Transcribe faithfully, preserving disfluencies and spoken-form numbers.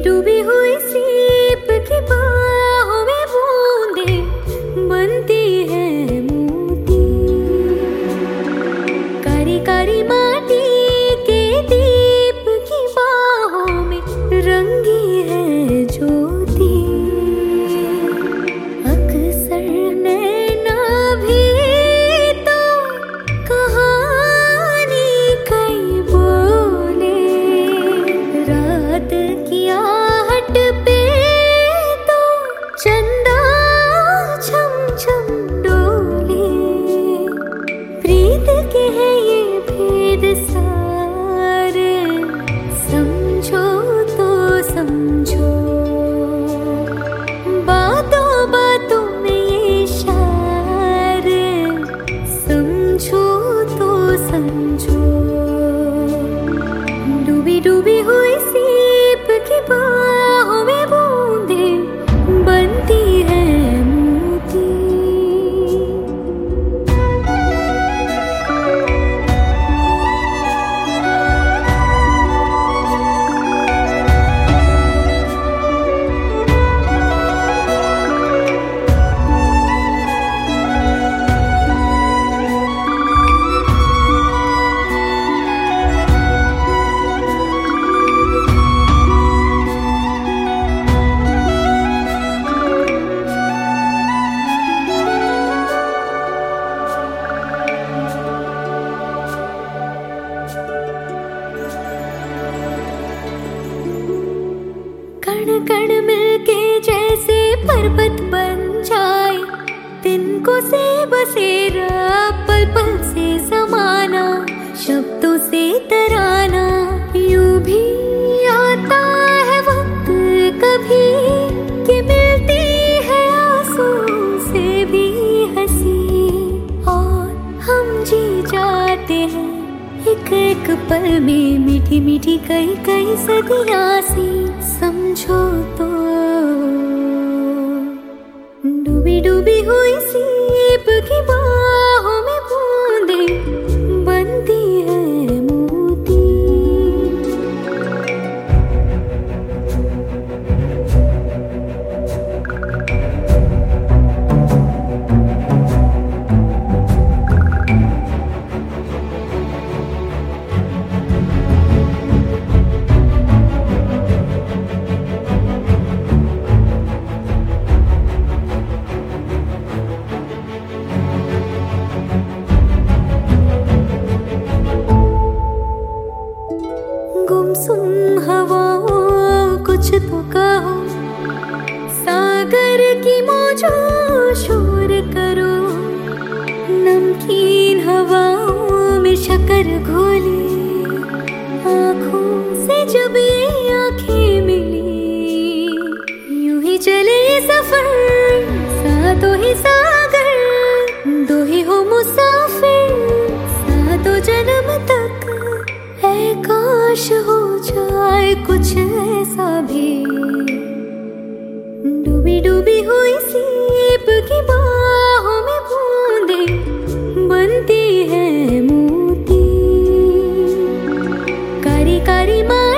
डूबी हुई सीप की बाहों में बूंदे बनती है मोती। कारी कारी माटी के दीप की बाहों में रंगी है ज्योति। अक्सर नैना भी तो कहानी कई बोले। रात की आहट पे तो चंदा छम छम डोले। प्रीत के है ये भेद सारे, समझो तो समझो। बातों बातों में ये शार, समझो तो समझो। डूबी डूबी हुई सीप की बाहों में बूंदे बनती है मोती। कण कण मिलके जैसे पर्वत बन जाए, तिनको से बसेरा पल पल से जमाना। शब्दों से तराना यूं भी आता है वक्त कभी, कि मिलती है आंसू से भी हंसी। और हम जी जाते हैं एक एक पल में मीठी मीठी कई कई सदियां सी। समझो तो डूबी डूबी हुई सीप की बाहों में बूंदे बनती है मोती। गुमसुम हवाओं कुछ तो कहो, सागर की मौजों शोर करो। नमकीन हवाओं में शक्कर घोले, आँखों से जब ये आँखें मिली, यूं ही चले सफर सातों ही सागर। दो ही हो मुसाफिर सातों जन्म तक, ऐ काश हो जाए कुछ ऐसा भी। डूबी डूबी हुई सीप की बाहों में बूंदे बनती है मोती। कारी कारी